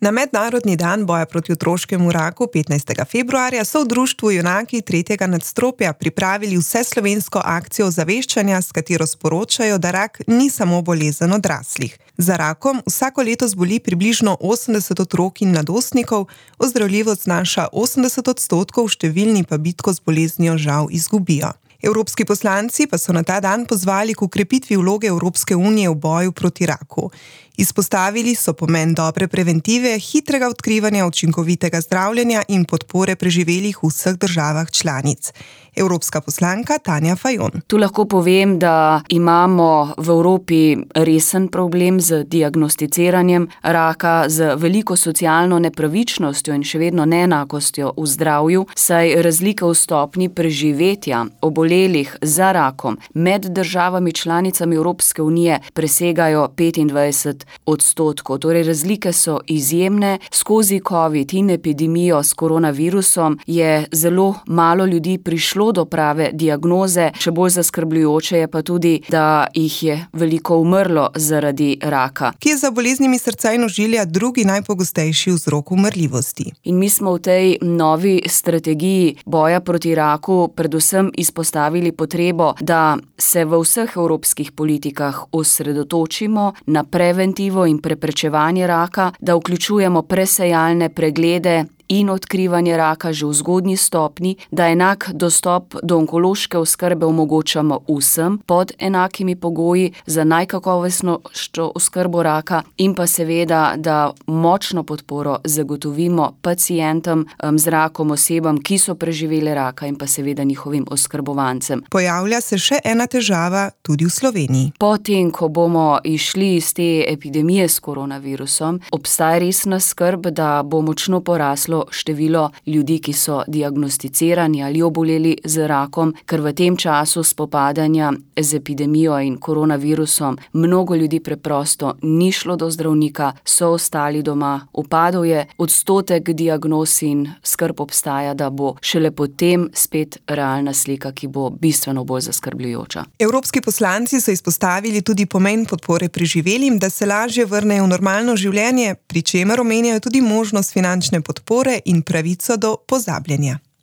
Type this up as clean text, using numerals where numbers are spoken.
Na Mednarodni dan boja proti otroškemu raku 15. februarja so v društvu Junaki tretjega nadstropja pripravili vseslovensko akcijo ozaveščanja, s katero sporočajo, da rak ni samo bolezen odraslih. Za rakom vsako leto zboli približno 80 otrok in mladostnikov, ozdravljivost znaša 80%, številni pa bitko z boleznijo žal izgubijo. Evropski poslanci pa so na ta dan pozvali k ukrepitvi vloge Evropske unije v boju proti raku. Izpostavili so pomen dobre preventive, hitrega odkrivanja, učinkovitega zdravljenja in podpore preživelih v vseh državah članic. Evropska poslanka Tanja Fajon. Tu lahko povem, da imamo v Evropi resen problem z diagnosticiranjem raka, z veliko socialno nepravičnostjo in še vedno neenakostjo v zdravju, saj razlike v stopnji preživetja obolelih za rakom med državami članicami Evropske unije presegajo 25%. Torej razlike so izjemne. Skozi COVID in epidemijo s koronavirusom je zelo malo ljudi prišlo do prave diagnoze. Še bolj zaskrbljujoče je pa tudi, da jih je veliko umrlo zaradi raka. Ki je za boleznimi srca in ožilja drugi najpogostejši vzrok umrljivosti. In mi smo v tej novi strategiji boja proti raku predvsem izpostavili potrebo, da se v vseh evropskih politikah osredotočimo na preventivo in preprečevanje raka, da vključujemo presejalne preglede in odkrivanje raka že v zgodnji stopnji, da enak dostop do onkološke oskrbe omogočamo vsem pod enakimi pogoji za najkakovostnejšo oskrbo raka in pa seveda, da močno podporo zagotovimo pacientom z rakom, osebam, ki so preživele raka in pa seveda njihovim oskrbovancem. Pojavlja se še ena težava tudi v Sloveniji. Potem, ko bomo išli iz te epidemije s koronavirusom, obstaja resna skrb, da bo močno poraslo število ljudi, ki so diagnosticirani ali oboleli z rakom, ker v tem času spopadanja z epidemijo in koronavirusom mnogo ljudi preprosto ni šlo do zdravnika, so ostali doma. Upadel je odstotek diagnoz in skrb obstaja, da bo šele potem spet realna slika, ki bo bistveno bolj zaskrbljujoča. Evropski poslanci so izpostavili tudi pomen podpore preživelim, da se lažje vrnejo v normalno življenje, pri čemer omenjajo tudi možnost finančne podpore in pravico do pozabljanja.